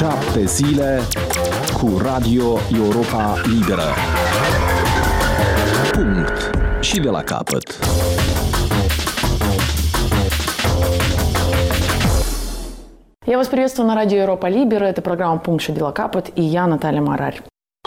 7 zile cu Radio Europa Liberă. Punct. Și de la capăt. Я вас приветствую на радио Европа Либера. Это программа «Пункт Ши Дела Капот» и я, Наталья Марарь.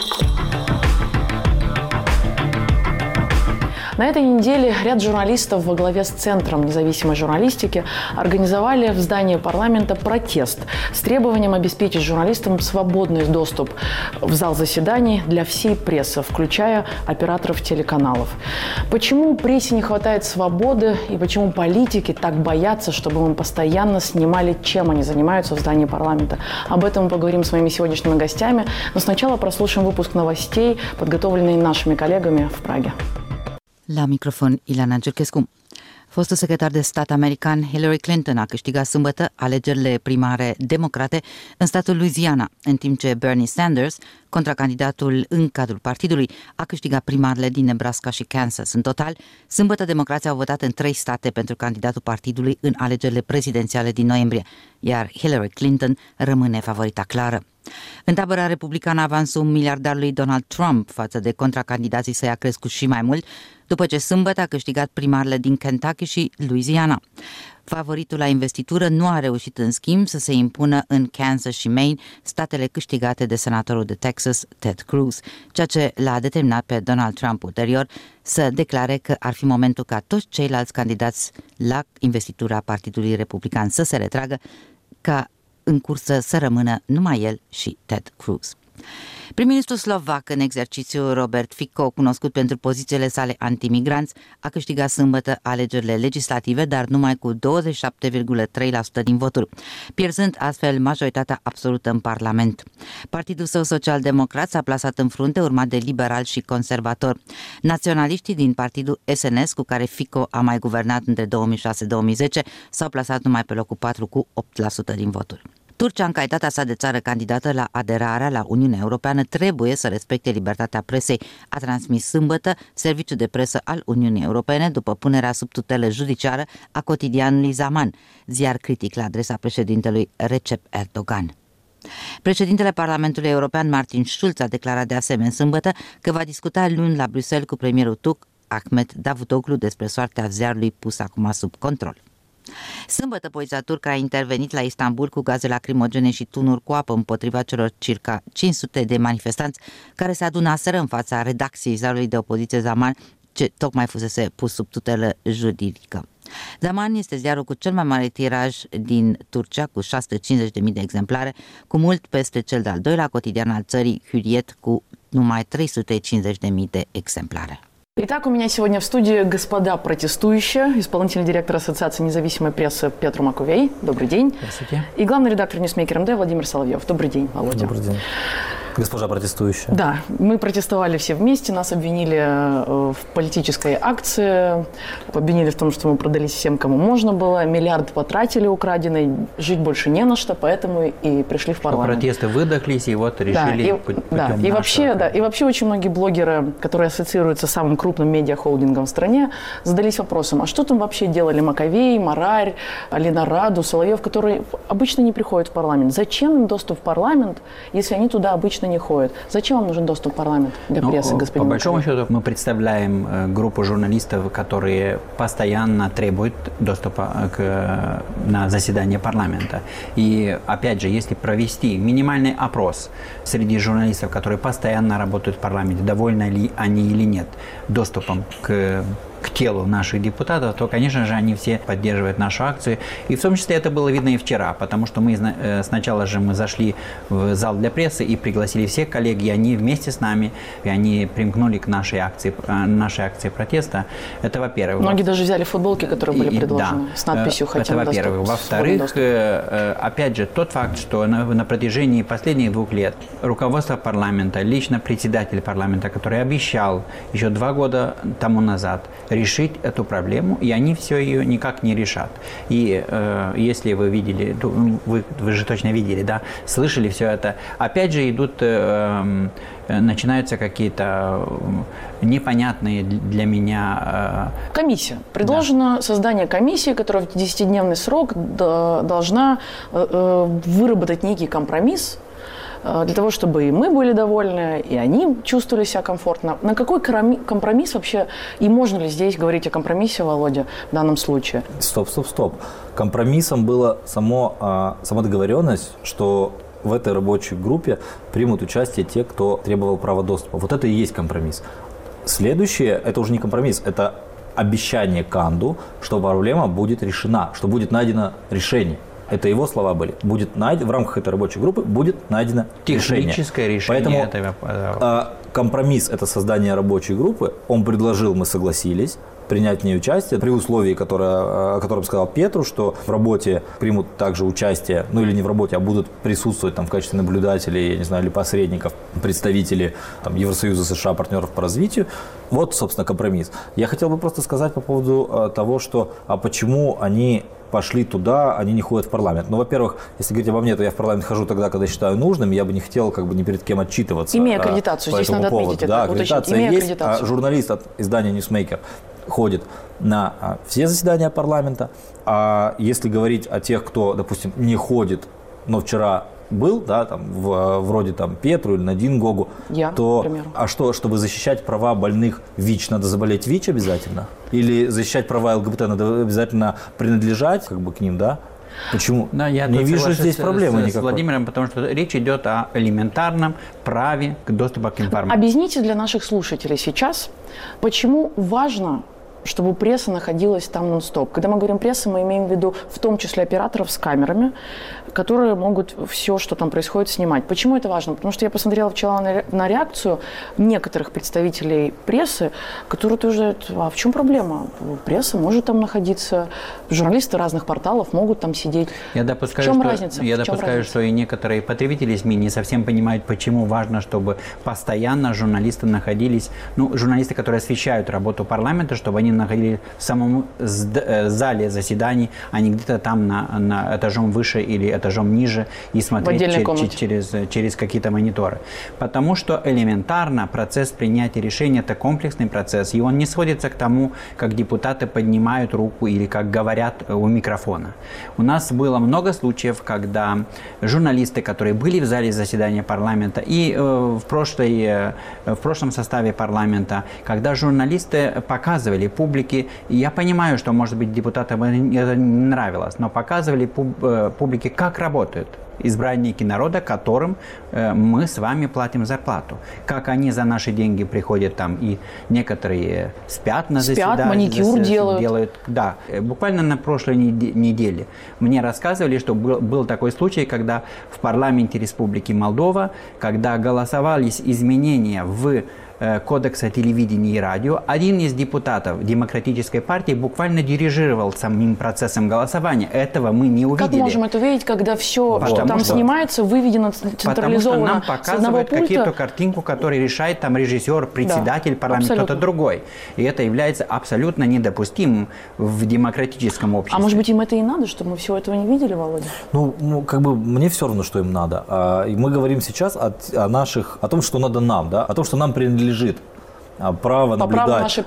На этой неделе ряд журналистов во главе с Центром независимой журналистики организовали в здании парламента протест с требованием обеспечить журналистам свободный доступ в зал заседаний для всей прессы, включая операторов телеканалов. Почему прессе не хватает свободы и почему политики так боятся, чтобы мы постоянно снимали, чем они занимаются в здании парламента? Об этом мы поговорим с моими сегодняшними гостями, но sначала прослушаем выпуск новостей, подготовленный нашими коллегами в Праге. La microfon, Ileana Giurchescu. Fostul secretar de stat american Hillary Clinton a câștigat sâmbătă alegerile primare democrate în statul Louisiana, în timp ce Bernie Sanders, contracandidatul în cadrul partidului, a câștigat primarele din Nebraska și Kansas. În total, sâmbătă democrații au votat în 3 state pentru candidatul partidului în alegerile prezidențiale din noiembrie, iar Hillary Clinton rămâne favorita clară. În tabăra republicană, avansul miliardarului Donald Trump față de contracandidații săi a crescut și mai mult, după ce sâmbătă a câștigat primarele din Kentucky și Louisiana. Favoritul la investitură nu a reușit, în schimb, să se impună în Kansas și Maine, statele câștigate de senatorul de Texas, Ted Cruz, ceea ce l-a determinat pe Donald Trump ulterior să declare că ar fi momentul ca toți ceilalți candidați la investitura Partidului Republican să se retragă, ca în cursă să rămână numai el și Ted Cruz. Prim-ministrul slovac în exercițiu Robert Fico, cunoscut pentru pozițiile sale antimigranți, a câștigat sâmbătă alegerile legislative, dar numai cu 27,3% din voturi, pierzând astfel majoritatea absolută în Parlament. Partidul său social-democrat s-a plasat în frunte, urmat de liberal și conservator. Naționaliștii din partidul SNS, cu care Fico a mai guvernat între 2006-2010, s-au plasat numai pe locul 4 cu 8% din voturi. Turcia, în calitatea sa de țară candidată la aderarea la Uniunea Europeană, trebuie să respecte libertatea presei, a transmis sâmbătă Serviciul de Presă al Uniunii Europene după punerea sub tutelă judiciară a cotidianului Zaman, ziar critic la adresa președintelui Recep Erdogan. Președintele Parlamentului European, Martin Schulz, a declarat de asemenea sâmbătă că va discuta luni la Bruxelles cu premierul turc Ahmet Davutoglu despre soarta ziarului pus acum sub control. Sâmbătă, poliția turcă a intervenit la Istanbul cu gaze lacrimogene și tunuri cu apă împotriva celor circa 500 de manifestanți care se adunaseră în fața redacției ziarului de opoziție Zaman, ce tocmai fusese pus sub tutelă juridică. Zaman este ziarul cu cel mai mare tiraj din Turcia, cu 650.000 de exemplare, cu mult peste cel de-al doilea cotidian al țării, Hürriyet, cu numai 350.000 de exemplare. Итак, у меня сегодня в студии господа протестующие, исполнительный директор Ассоциации независимой прессы Петр Маковей. Добрый день. Здравствуйте. И главный редактор Newsmaker МД Владимир Соловьев. Добрый день, Володя. Добрый день. Госпожа протестующая. Да, мы протестовали все вместе, нас обвинили в политической акции, обвинили в том, что мы продались всем, кому можно было, миллиард потратили украденный, жить больше не на что, поэтому и пришли в парламент. Протесты выдохлись, и вот решили путем и вообще очень многие блогеры, которые ассоциируются с самым крупным медиахолдингом в стране, задались вопросом, а что там вообще делали Маковей, Марарь, Алина Раду, Соловьев, которые обычно не приходят в парламент? Зачем им доступ в парламент, если они туда обычно не ходят? Зачем вам нужен доступ в парламент для прессы, господин По большому Маковей? счету мы представляем группу журналистов, которые постоянно требуют доступа на заседание парламента. И опять же, если провести минимальный опрос среди журналистов, которые постоянно работают в парламенте, довольны ли они или нет доступом к телу наших депутатов, то, конечно же, они все поддерживают нашу акцию. И в том числе это было видно и вчера, потому что мы сначала же мы зашли в зал для прессы и пригласили всех коллег, и они вместе с нами, и они примкнули к нашей акции протеста. Это во-первых. Многие даже взяли футболки, которые были предложены, с надписью «Хотим доступ». Это во-первых. Во-вторых, опять же, тот факт, что на протяжении последних 2 лет руководство парламента, лично председатель парламента, который обещал еще 2 года тому назад решить эту проблему, и они все ее никак не решат. И если вы видели, вы же точно видели, да, слышали все это, опять же идут, начинаются какие-то непонятные для меня... Комиссия. Предложено создание комиссии, которая в 10-дневный срок должна выработать некий компромисс для того, чтобы и мы были довольны, и они чувствовали себя комфортно. На какой компромисс вообще, и можно ли здесь говорить о компромиссе, Володя, в данном случае? Стоп. Компромиссом была сама договоренность, что в этой рабочей группе примут участие те, кто требовал права доступа. Вот это и есть компромисс. Следующее, это уже не компромисс, это обещание Канду, что проблема будет решена, что будет найдено решение. Это его слова были. В рамках этой рабочей группы будет найдено техническое решение. Поэтому компромисс – это создание рабочей группы. Он предложил, мы согласились принять в ней участие при условии, о котором сказал Петру, что в работе примут также участие, ну или не в работе, а будут присутствовать там в качестве наблюдателей, я не знаю, или посредников, представители там, Евросоюза, США, партнеров по развитию. Вот, собственно, компромисс. Я хотел бы просто сказать по поводу того, что почему они пошли туда, они не ходят в парламент. Ну, во-первых, если говорить обо мне, то я в парламент хожу тогда, когда считаю нужным, я бы не хотел ни перед кем отчитываться. Имея аккредитацию, здесь надо отметить это. Да, аккредитация есть, журналист от издания Newsmaker ходит на все заседания парламента. А если говорить о тех, кто, допустим, не ходит, но вчера был, да, там, вроде там Петру или Надин Гогу, то чтобы защищать права больных ВИЧ, надо заболеть ВИЧ обязательно? Или защищать права ЛГБТ надо обязательно принадлежать к ним, да? Почему? Да, я не вижу здесь проблемы никакой. С Владимиром, потому что речь идет о элементарном праве к доступу к информации. Объясните для наших слушателей сейчас, почему важно, чтобы пресса находилась там нон-стоп. Когда мы говорим пресса, мы имеем в виду в том числе операторов с камерами, которые могут все, что там происходит, снимать. Почему это важно? Потому что я посмотрела вчера на реакцию некоторых представителей прессы, которые утверждают, а в чем проблема? Пресса может там находиться, журналисты разных порталов могут там сидеть. Я допускаю, в чем разница? Я допускаю, что и некоторые потребители СМИ не совсем понимают, почему важно, чтобы постоянно журналисты находились, журналисты, которые освещают работу парламента, чтобы они находились в самом зале заседаний, а не где-то там на этажом выше или этажом ниже и смотреть через какие-то мониторы. Потому что элементарно процесс принятия решения – это комплексный процесс, и он не сводится к тому, как депутаты поднимают руку или как говорят у микрофона. У нас было много случаев, когда журналисты, которые были в зале заседания парламента и в прошлом составе парламента, когда журналисты показывали публике, и я понимаю, что, может быть, депутатам это не нравилось, но показывали публике, как работают избранники народа, которым мы с вами платим зарплату. Как они за наши деньги приходят там, и некоторые спят на заседании. Маникюр делают. Да. Буквально на прошлой неделе мне рассказывали, что был такой случай, когда в парламенте Республики Молдова, когда голосовались изменения в Кодекса телевидения и радио, один из депутатов Демократической партии буквально дирижировал самим процессом голосования. Этого мы не увидели. Как можем это видеть, когда все, что там снимается, выведено централизованно потому что нам показывают какую-то картинку, которую решает там режиссер, председатель парламента, кто-то другой. И это является абсолютно недопустимым в демократическом обществе. А может быть, им это и надо, чтобы мы всего этого не видели, Володя? Мне все равно, что им надо. Мы говорим сейчас о том, что надо нам, да, о том, что нам принадлежит право наблюдать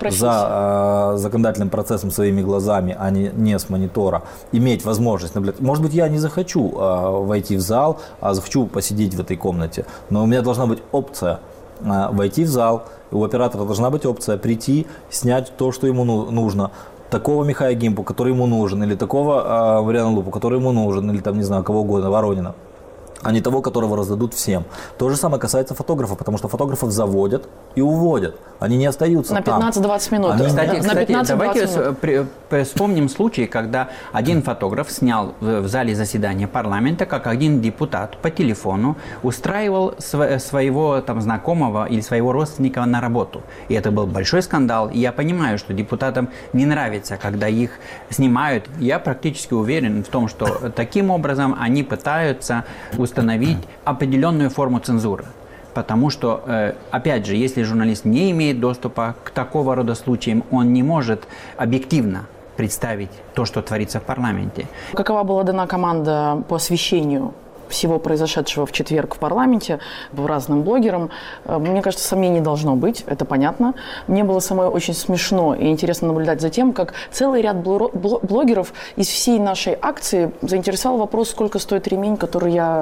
за законодательным процессом своими глазами, а не с монитора, иметь возможность наблюдать. Может быть, я не захочу войти в зал, а захочу посидеть в этой комнате, но у меня должна быть опция войти в зал, у оператора должна быть опция прийти, снять то, что ему нужно. Такого Михая Гимпу, который ему нужен, или такого Мариана Лупу, который ему нужен, или там, не знаю, кого угодно, Воронина, а не того, которого раздадут всем. То же самое касается фотографов, потому что фотографов заводят и уводят. Они не остаются на 15-20 минут. Кстати, давайте вспомним случай, когда один фотограф снял в зале заседания парламента, как один депутат по телефону устраивал своего там знакомого или своего родственника на работу. И это был большой скандал. И я понимаю, что депутатам не нравится, когда их снимают. Я практически уверен в том, что таким образом они пытаются установить определенную форму цензуры. Потому что, опять же, если журналист не имеет доступа к такого рода случаям, он не может объективно представить то, что творится в парламенте. Какова была дана команда по освещению всего произошедшего в четверг в парламенте разным блогерам, мне кажется, сомнений должно быть, это понятно. Мне было самое очень смешно и интересно наблюдать за тем, как целый ряд блогеров из всей нашей акции заинтересовал вопрос, сколько стоит ремень, который я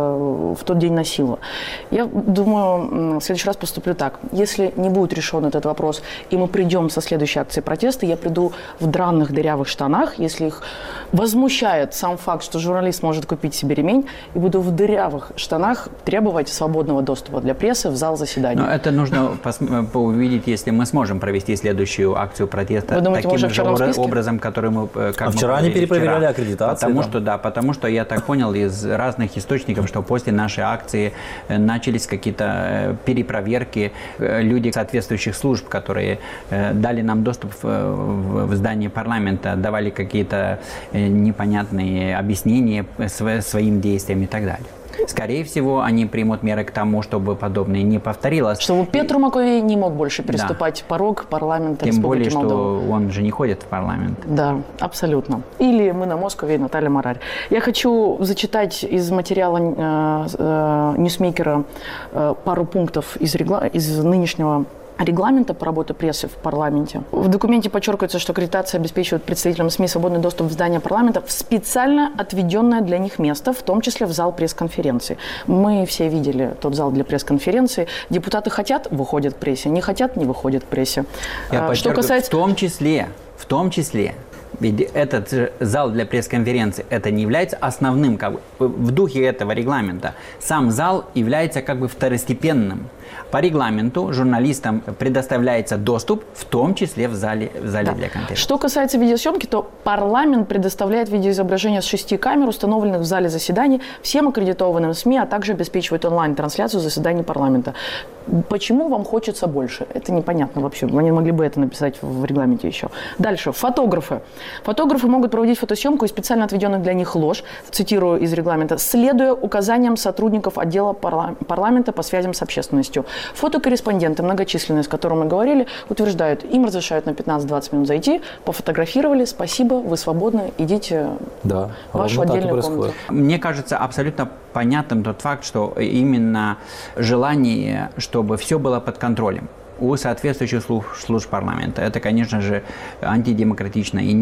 в тот день носила. Я думаю, в следующий раз поступлю так. Если не будет решен этот вопрос, и мы придем со следующей акции протеста, я приду в драных дырявых штанах, если их возмущает сам факт, что журналист может купить себе ремень, и буду в дырявых штанах требовать свободного доступа для прессы в зал заседаний. Но это нужно увидеть, если мы сможем провести следующую акцию протеста. Вы думаете, таким же образом, который мы... вчера они перепроверяли аккредитацию. Потому что я так понял из разных источников, что после нашей акции начались какие-то перепроверки. Люди соответствующих служб, которые дали нам доступ в здание парламента, давали какие-то непонятные объяснения своим действиям и так далее. Скорее всего, они примут меры к тому, чтобы подобное не повторилось. Чтобы Петру Маковей не мог больше переступать порог парламента Республики Молдова. Тем более, что он же не ходит в парламент. Да, абсолютно. Или мы на Москове и Наталья Марарь. Я хочу зачитать из материала Ньюсмейкера пару пунктов из нынешнего регламента по работе прессы в парламенте. В документе подчеркивается, что аккредитация обеспечивает представителям СМИ свободный доступ в здание парламента в специально отведенное для них место, в том числе в зал пресс-конференции. Мы все видели тот зал для пресс-конференции. Депутаты хотят – выходят к прессе, не хотят – не выходят к прессе. Я подчеркиваю, в том числе, ведь этот зал для пресс-конференции это не является основным, в духе этого регламента. Сам зал является второстепенным. По регламенту журналистам предоставляется доступ, в том числе в зале для конференции. Что касается видеосъемки, то парламент предоставляет видеоизображение с 6 камер, установленных в зале заседаний, всем аккредитованным СМИ, а также обеспечивает онлайн-трансляцию заседаний парламента. Почему вам хочется больше? Это непонятно вообще. Они могли бы это написать в регламенте еще. Дальше. Фотографы. Фотографы могут проводить фотосъемку из специально отведенных для них лож, цитирую из регламента, следуя указаниям сотрудников отдела парламента по связям с общественностью. Фотокорреспонденты, многочисленные, с которыми мы говорили, утверждают, им разрешают на 15-20 минут зайти, пофотографировали, спасибо, вы свободны, идите в вашу отдельную комнату. Мне кажется абсолютно понятным тот факт, что именно желание, чтобы все было под контролем у соответствующих служб парламента. Это, конечно же, антидемократично. И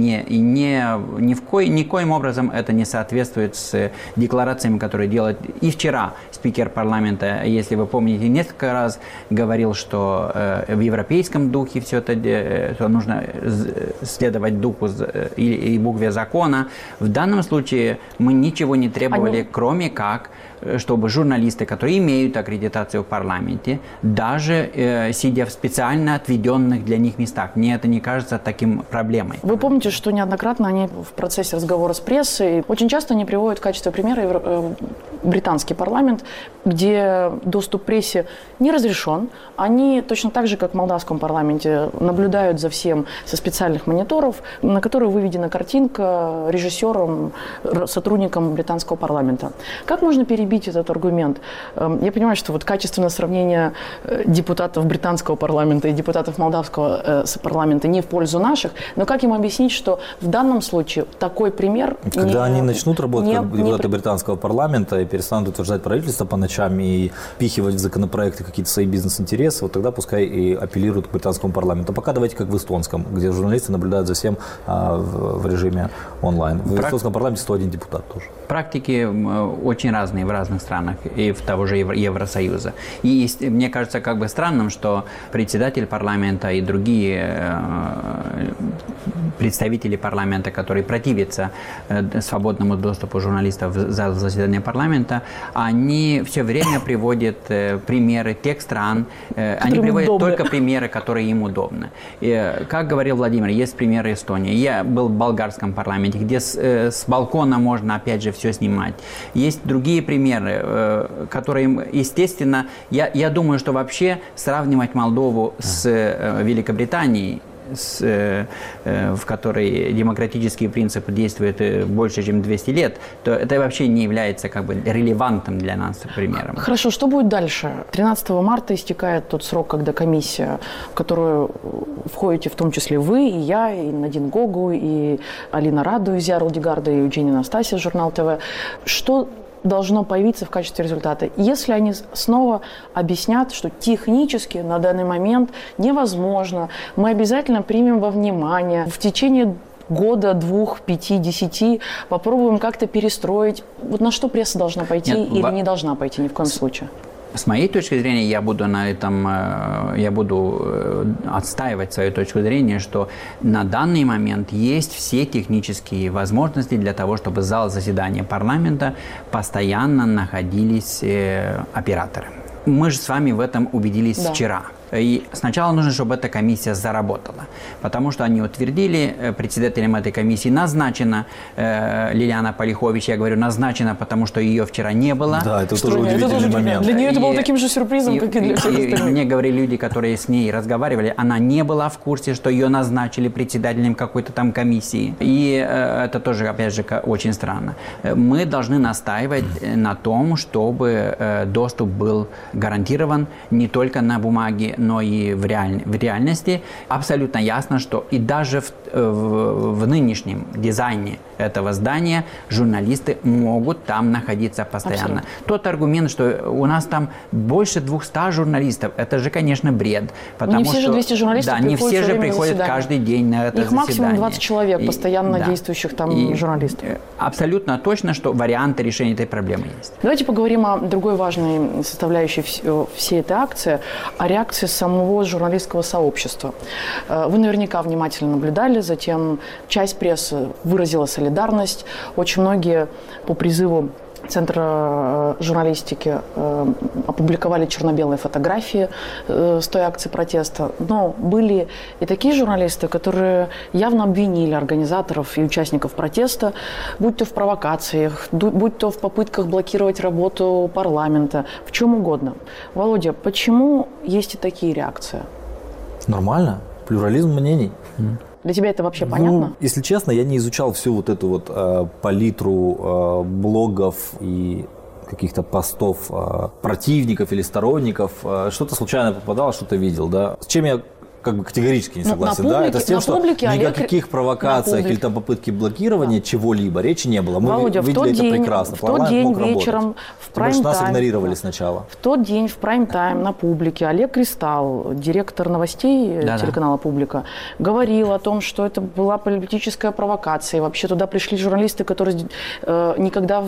никоим образом это не соответствует с декларациями, которые делает и вчера спикер парламента, если вы помните, несколько раз говорил, что в европейском духе все это, что нужно следовать духу и букве закона. В данном случае мы ничего не требовали, кроме как чтобы журналисты, которые имеют аккредитацию в парламенте, даже сидя в специально отведенных для них местах. Мне это не кажется таким проблемой. Вы помните, что неоднократно они в процессе разговора с прессой, очень часто они приводят в качестве примера британский парламент, где доступ к прессе не разрешен. Они точно так же, как в молдавском парламенте, наблюдают за всем со специальных мониторов, на которые выведена картинка режиссером, сотрудником британского парламента. Как можно перебить этот аргумент? Я понимаю, что качественное сравнение депутатов британского парламента и депутатов молдавского парламента не в пользу наших, но как им объяснить, что в данном случае такой пример... Когда они начнут работать как депутаты британского парламента и перестанут утверждать правительство по ночам и впихивать в законопроекты какие-то свои бизнес-интересы, вот тогда пускай и апеллируют к британскому парламенту. Пока давайте как в эстонском, где журналисты наблюдают за всем в режиме онлайн. В эстонском парламенте 101 депутат тоже. Практики очень разные в разных странах и в того же Евросоюза. И мне кажется странным, что председатель парламента и другие представители парламента, которые противятся свободному доступу журналистов в зал заседания парламента, они все время приводят примеры тех стран, они приводят только примеры, которые им удобны. И, как говорил Владимир, есть примеры Эстонии. Я был в болгарском парламенте, где с балкона можно опять же все снимать. Есть другие примеры, которые, естественно, я думаю, что вообще сравнивать Молдову с Великобританией, в которой демократические принципы действуют больше, чем 200 лет, то это вообще не является релевантным для нас примером. Хорошо, что будет дальше? 13 марта истекает тот срок, когда комиссия, в которую входите в том числе вы, и я, и Надин Гогу, и Алина Раду из Ярлдигарда, и Евгения Настасья, журнал ТВ. Что должно появиться в качестве результата? Если они снова объяснят, что технически на данный момент невозможно, мы обязательно примем во внимание в течение года, 2, 5, 10, попробуем как-то перестроить. Вот на что пресса должна пойти или не должна пойти ни в коем случае? С моей точки зрения, я буду отстаивать свою точку зрения, что на данный момент есть все технические возможности для того, чтобы в зал заседания парламента постоянно находились операторы. Мы же с вами в этом убедились вчера. И сначала нужно, чтобы эта комиссия заработала, потому что они утвердили, председателем этой комиссии назначена Лилиана Полихович. Я говорю назначена, потому что ее вчера не было. Да, это тоже удивительный момент. Для нее это было таким же сюрпризом, как и для всех остальных. Мне говорили люди, которые с ней разговаривали, она не была в курсе, что ее назначили председателем какой-то там комиссии. И это тоже, опять же, очень странно. Мы должны настаивать на том, чтобы доступ был гарантирован не только на бумаге, но и в реальности. Абсолютно ясно, что и даже в нынешнем дизайне этого здания журналисты могут там находиться постоянно. Абсолютно. Тот аргумент, что у нас там больше 200 журналистов, это же, конечно, бред. Потому не все же 200 журналистов не все же приходят каждый день на это заседание. Их максимум 20 человек, постоянно действующих там журналистов. Абсолютно точно, что варианты решения этой проблемы есть. Давайте поговорим о другой важной составляющей всей этой акции, о реакции самого журналистского сообщества. Вы наверняка внимательно наблюдали, затем часть прессы выразила солидарность. Очень многие по призыву Центра журналистики опубликовали черно-белые фотографии с той акции протеста. Но были и такие журналисты, которые явно обвинили организаторов и участников протеста, будь то в провокациях, будь то в попытках блокировать работу парламента, в чем угодно. Володя, почему есть и такие реакции? Нормально. Плюрализм мнений. Для тебя это вообще понятно? Если честно, я не изучал всю вот эту вот палитру блогов и каких-то постов противников или сторонников. Что-то случайно попадало, что-то видел, да. С чем я как бы категорически не согласен, публике, да, это с тем, что ни о каких провокациях или там попытке блокирования чего-либо речи не было. Мы Володя, видели это прекрасно. В тот день вечером в прайм-тайм. Нас игнорировали сначала. В тот день в прайм-тайм на Публике Олег Кристалл, директор новостей телеканала «Публика», говорил о том, что это была политическая провокация. И вообще туда пришли журналисты, которые никогда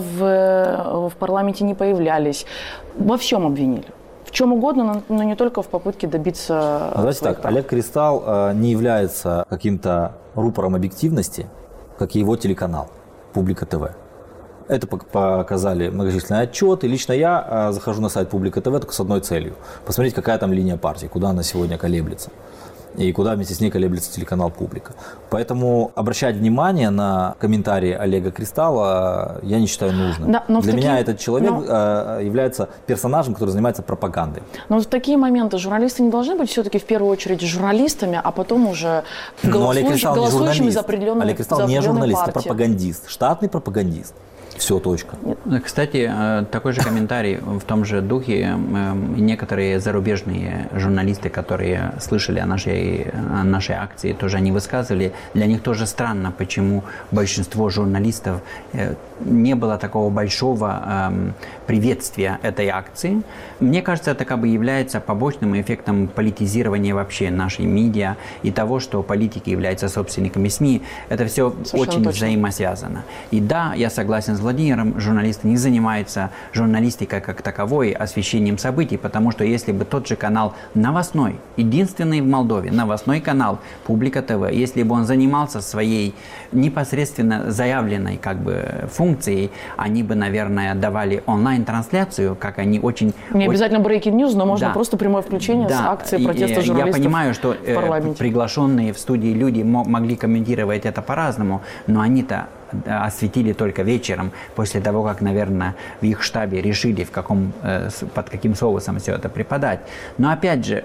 в парламенте не появлялись. Во всем обвинили. В чем угодно, но не только в попытке добиться... Давайте так, Олег Кристалл не является каким-то рупором объективности, как и его телеканал «Публика ТВ». Это показали многочисленные отчеты. Лично я захожу на сайт «Публика ТВ» только с одной целью – посмотреть, какая там линия партии, куда она сегодня колеблется. И куда вместе с ней колеблется телеканал «Публика». Поэтому обращать внимание на комментарии Олега Кристалла я не считаю нужным. Да, Для меня этот человек является персонажем, который занимается пропагандой. Но в такие моменты журналисты не должны быть все-таки в первую очередь журналистами, а потом уже голосующими за определенную партию. Олег Кристалл не журналист, а пропагандист, штатный пропагандист. Все, точка. Кстати, такой же комментарий в том же духе. Некоторые зарубежные журналисты, которые слышали о нашей акции, тоже они высказывали. Для них тоже странно, почему большинство журналистов не было такого большого приветствия этой акции. Мне кажется, это как бы является побочным эффектом политизирования вообще нашей медиа и того, что политики являются собственниками СМИ. Это все очень взаимосвязано. И да, я согласен с Владимиром, журналисты не занимаются журналистикой как таковой, освещением событий, потому что если бы тот же канал новостной, единственный в Молдове, новостной канал «Публика ТВ», если бы он занимался своей непосредственно заявленной как бы функцией, они бы, наверное, давали онлайн-трансляцию, как они очень... Не обязательно breaking news, но можно просто прямое включение с акции протеста журналистов. Я понимаю, что приглашенные в студии люди могли комментировать это по-разному, но они-то осветили только вечером, после того, как, наверное, в их штабе решили, под каким соусом все это преподать. Но, опять же,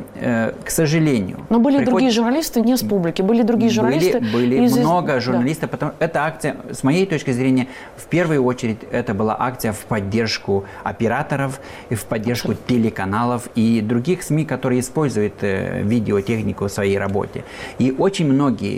к сожалению... Но были другие журналисты не с «Публики», были другие журналисты... Были много журналистов, потому что эта акция, с моей точки зрения, в первую очередь, это была акция в поддержку операторов, и в поддержку телеканалов и других СМИ, которые используют видеотехнику в своей работе. И очень многие из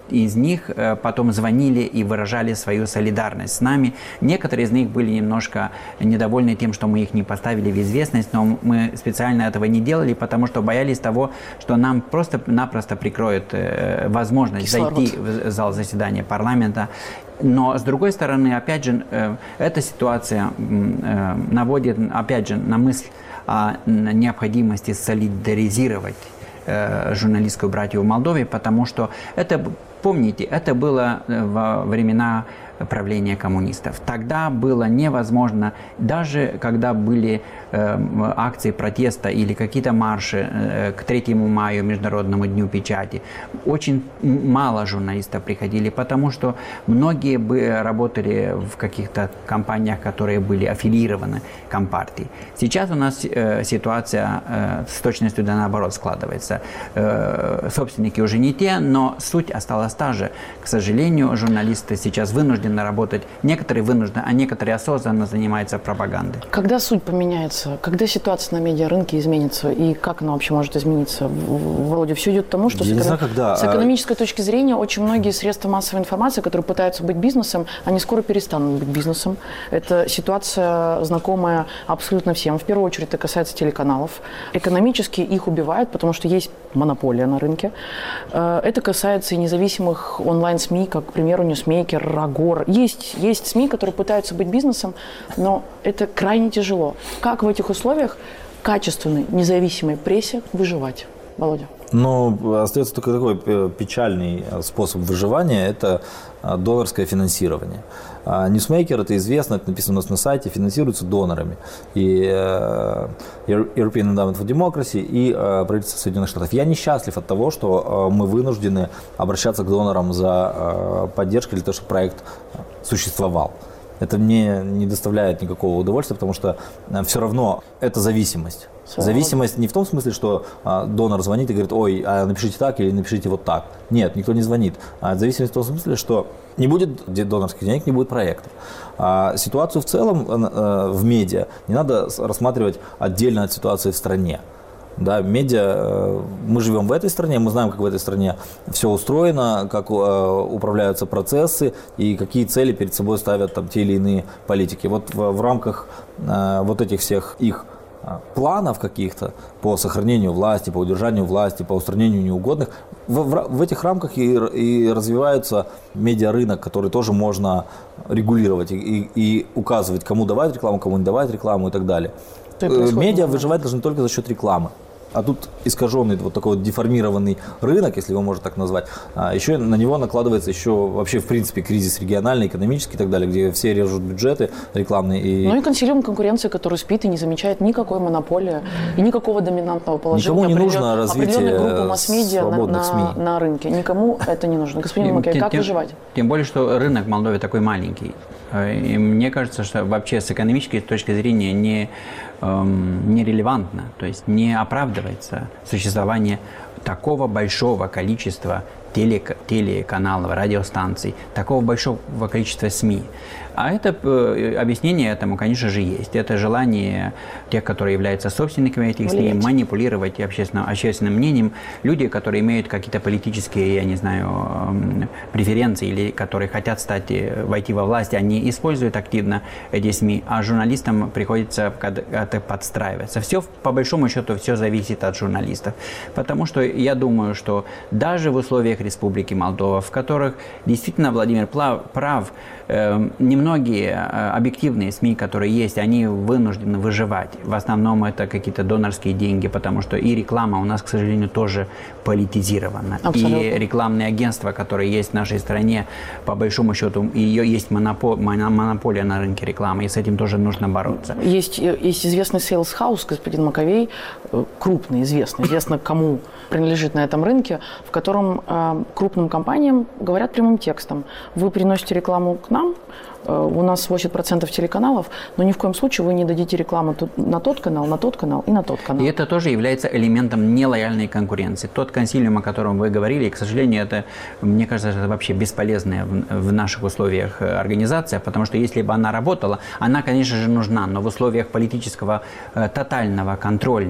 из них потом звонили и выражали свою солидарность с нами. Некоторые из них были немножко недовольны тем, что мы их не поставили в известность, но мы специально этого не делали, потому что боялись того, что нам просто-напросто прикроют возможность зайти в зал заседания парламента. Но, с другой стороны, опять же, эта ситуация наводит, опять же, на мысль о необходимости солидаризировать журналистскую братью в Молдове, потому что помните, это было во времена правления коммунистов. Тогда было невозможно, даже когда были акции протеста или какие-то марши к 3 мая, Международному дню печати, очень мало журналистов приходили, потому что многие бы работали в каких-то компаниях, которые были аффилированы к Компартии. Сейчас у нас ситуация с точностью да наоборот складывается. Собственники уже не те, но суть осталась та же. К сожалению, журналисты сейчас вынуждены работать, некоторые вынуждены, а некоторые осознанно занимаются пропагандой. Когда суть поменяется, когда ситуация на медиарынке изменится и как она вообще может измениться? Володя, все идет к тому, что с экономической точки зрения очень многие средства массовой информации, которые пытаются быть бизнесом, они скоро перестанут быть бизнесом. Это ситуация знакомая абсолютно всем. В первую очередь это касается телеканалов. Экономически их убивают, потому что есть монополия на рынке. Это касается и независимых онлайн-СМИ, как, к примеру, Ньюсмейкер, Рагор. Есть СМИ, которые пытаются быть бизнесом, но это крайне тяжело. Как в этих условиях качественной, независимой прессе выживать? Володя. Но остается только такой печальный способ выживания – это донорское финансирование. Newsmaker, это известно, это написано у нас на сайте, финансируется донорами. И European Endowment for Democracy, и правительство Соединенных Штатов. Я несчастлив от того, что мы вынуждены обращаться к донорам за поддержкой для того, чтобы проект существовал. Это мне не доставляет никакого удовольствия, потому что все равно это зависимость. Зависимость не в том смысле, что донор звонит и говорит: ой, напишите так или напишите вот так. Нет, никто не звонит. Зависимость в том смысле, что не будет донорских денег, не будет проекта. Ситуацию в целом в медиа не надо рассматривать отдельно от ситуации в стране. Да, медиа, мы живем в этой стране, мы знаем, как в этой стране все устроено, как управляются процессы и какие цели перед собой ставят там те или иные политики. Вот в рамках вот этих всех их планов каких-то по сохранению власти, по удержанию власти, по устранению неугодных, в этих рамках и развивается медиарынок, который тоже можно регулировать и указывать, кому давать рекламу, кому не давать рекламу и так далее. Медиа выживать должны только за счет рекламы. А тут искаженный вот такой вот деформированный рынок, если его можно так назвать, еще на него накладывается еще вообще в принципе кризис региональный, экономический и так далее, где все режут бюджеты рекламные. Ну и консилиум конкуренции, который спит и не замечает никакой монополии и никакого доминантного положения. Никому не нужно развитие группы масс-медиа на рынке. Никому это не нужно. Господин Макей, как выживать? Тем более, что рынок в Молдове такой маленький. И мне кажется, что вообще с экономической точки зрения нерелевантно, то есть не оправдывается существование такого большого количества телеканалов, радиостанций, такого большого количества СМИ. А это объяснение этому, конечно же, есть. Это желание тех, которые являются собственниками этих СМИ, манипулировать общественным мнением. Люди, которые имеют какие-то политические, я не знаю, преференции или которые хотят войти во власть, они используют активно эти СМИ, а журналистам приходится как-то подстраиваться. Все, по большому счету, все зависит от журналистов. Потому что я думаю, что даже в условиях Республики Молдова, в которых действительно Владимир прав, немногие объективные СМИ, которые есть, они вынуждены выживать. В основном это какие-то донорские деньги, потому что и реклама у нас, к сожалению, тоже политизирована. Абсолютно. И рекламные агентства, которые есть в нашей стране, по большому счету, ее есть монополия на рынке рекламы, и с этим тоже нужно бороться. Есть известный Sales House, господин Маковей, крупный, известно кому принадлежит на этом рынке, в котором крупным компаниям говорят прямым текстом: вы приносите рекламу к нам, у нас 80% телеканалов, но ни в коем случае вы не дадите рекламу на тот канал и на тот канал. И это тоже является элементом нелояльной конкуренции. Тот консилиум, о котором вы говорили, к сожалению, это, мне кажется, это вообще бесполезная в наших условиях организация, потому что если бы она работала, она, конечно же, нужна, но в условиях политического тотального контроля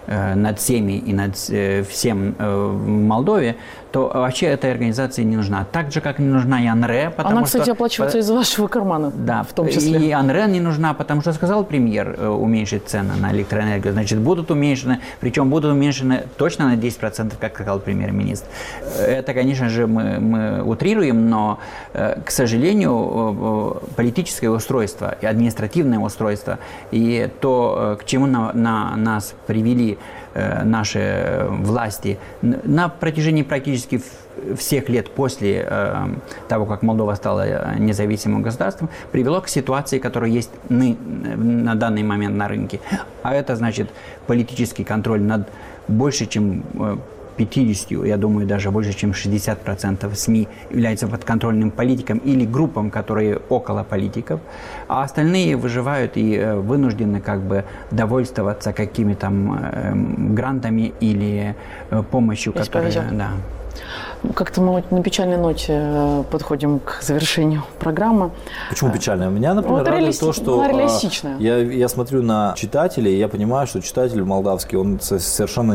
над всеми и над всем в Молдове, то вообще этой организации не нужна. Так же, как не нужна и АНРЭ. Она, кстати, оплачивается из вашего кармана, да, в том числе. И АНРЭ не нужна, потому что сказал премьер уменьшить цены на электроэнергию. Значит, будут уменьшены, причем будут уменьшены точно на 10%, как сказал премьер-министр. Это, конечно же, мы утрируем, но, к сожалению, политическое устройство и административное устройство, и то, к чему нас привели наши власти на протяжении практически всех лет после того, как Молдова стала независимым государством, привело к ситуации, которая есть на данный момент на рынке. А это значит политический контроль над больше, чем 50, я думаю, даже больше, чем 60% СМИ являются подконтрольным политикам или группам, которые около политиков, а остальные выживают и вынуждены как бы довольствоваться какими-то грантами или помощью, которая... Да. Как-то мы на печальной ноте подходим к завершению программы. Почему печальная? Меня, например, радует то, что я смотрю на читателей, и я понимаю, что читатель молдавский, он совершенно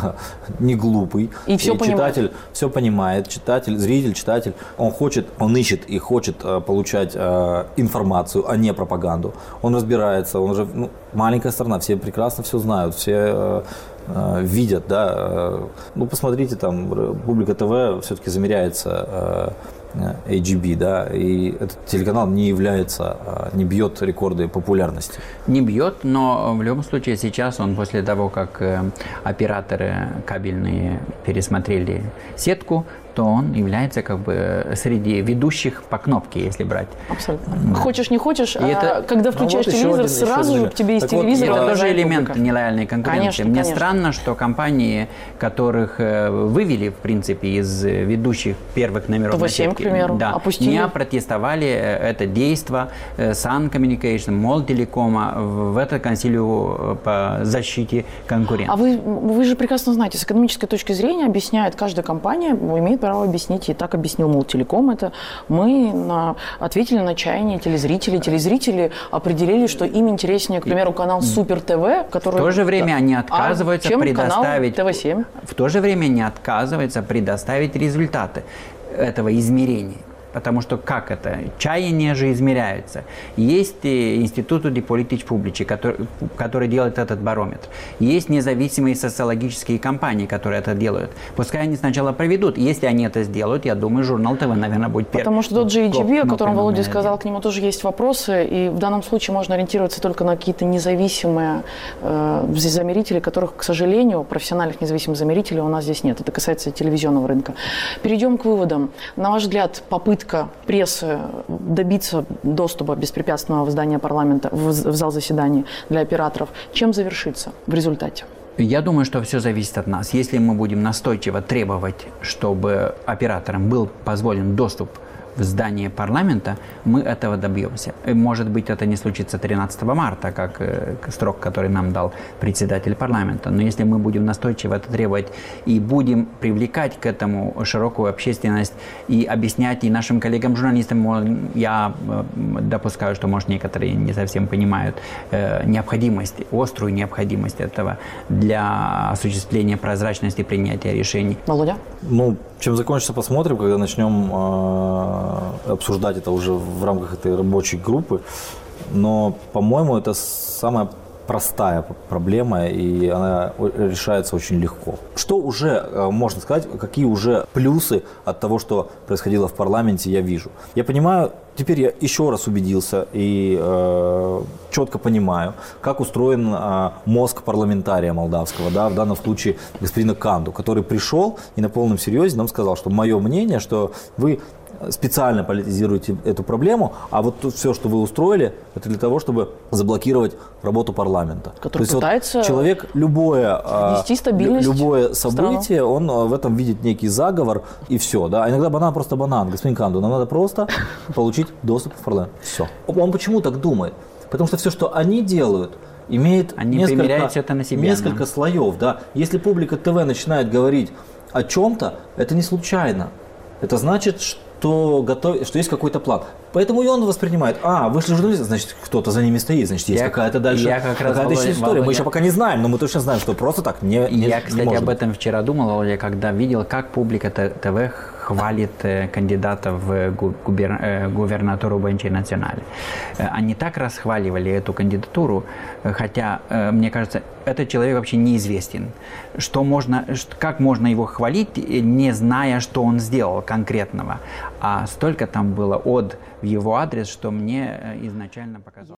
не глупый. И все понимает. Читатель все понимает, зритель, читатель, он ищет и хочет получать информацию, а не пропаганду. Он разбирается, он же маленькая страна, все прекрасно все знают, все видят, да. Ну, посмотрите, там, Публика ТВ все-таки замеряется AGB, да, и этот телеканал не бьет рекорды популярности. Не бьет, но в любом случае сейчас он после того, как операторы кабельные пересмотрели сетку, то он является как бы среди ведущих по кнопке, если брать. Абсолютно. Да. Хочешь, не хочешь, когда включаешь телевизор, сразу же к тебе из телевизора... Это тоже элемент нелояльной конкуренции. Мне странно, что компании, которых вывели, в принципе, из ведущих первых номеров на сетке, к примеру, опустили. Не опротестовали это действие Sun Communication, Мол Телекома в это консилиум по защите конкуренции. А вы же прекрасно знаете, с экономической точки зрения объясняет, каждая компания имеет право объяснить, и так объяснил Мол Телеком это. Мы ответили на чаяние телезрителей. Телезрители определили, что им интереснее, к примеру, канал Супер ТВ, который... В то же время они отказываются предоставить... Канал ТВ7. В то же время они отказываются предоставить результаты этого измерения. Потому что как это? Чаяния же измеряются. Есть институт de Politici Publice, который делает этот барометр. Есть независимые социологические компании, которые это делают. Пускай они сначала проведут. Если они это сделают, я думаю, журнал ТВ, наверное, будет первым. Потому что тот же AGB, о котором Володя сказал, к нему тоже есть вопросы. И в данном случае можно ориентироваться только на какие-то независимые замерители, которых, к сожалению, профессиональных независимых замерителей у нас здесь нет. Это касается телевизионного рынка. Перейдем к выводам. На ваш взгляд, попытка прессы добиться доступа беспрепятственного в здание парламента, в зал заседаний для операторов, чем завершится в результате? Я думаю, что все зависит от нас. Если мы будем настойчиво требовать, чтобы операторам был позволен доступ в здание парламента, мы этого добьемся. Может быть, это не случится 13 марта, как срок, который нам дал председатель парламента. Но если мы будем настойчиво это требовать и будем привлекать к этому широкую общественность и объяснять и нашим коллегам-журналистам, я допускаю, что, может, некоторые не совсем понимают острую необходимость этого для осуществления прозрачности принятия решений. Володя? Чем закончится, посмотрим, когда начнем обсуждать это уже в рамках этой рабочей группы. Но, по-моему, это самая простая проблема, и она решается очень легко. Что уже можно сказать, какие уже плюсы от того, что происходило в парламенте, я вижу? Я понимаю, теперь я еще раз убедился и четко понимаю, как устроен мозг парламентария молдавского, да, в данном случае господина Канду, который пришел и на полном серьезе нам сказал, что мое мнение, что вы специально политизируете эту проблему, а вот тут все, что вы устроили, это для того, чтобы заблокировать работу парламента. Который пытается человек любое событие, он в этом видит некий заговор и все. Да? А иногда банан просто банан. Господин Канду, нам надо просто получить доступ в парламент. Все. Он почему так думает? Потому что все, что они делают, имеет несколько слоев. Да? Если Публика ТВ начинает говорить о чем-то, это не случайно. Это значит, что есть какой-то план. Поэтому и он воспринимает, вышли журналисты, значит, кто-то за ними стоит, значит, есть какая-то дальше какая-то история. Мы еще пока не знаем, но мы точно знаем, что просто так не Я, кстати, может об этом вчера думал, Володя, когда видел, как публика ТВ хвалит кандидата в губернатуру Банчи Национале. Они так расхваливали эту кандидатуру, хотя, мне кажется, этот человек вообще неизвестен. Как можно его хвалить, не зная, что он сделал конкретного. А столько там было в его адрес, что мне изначально показалось.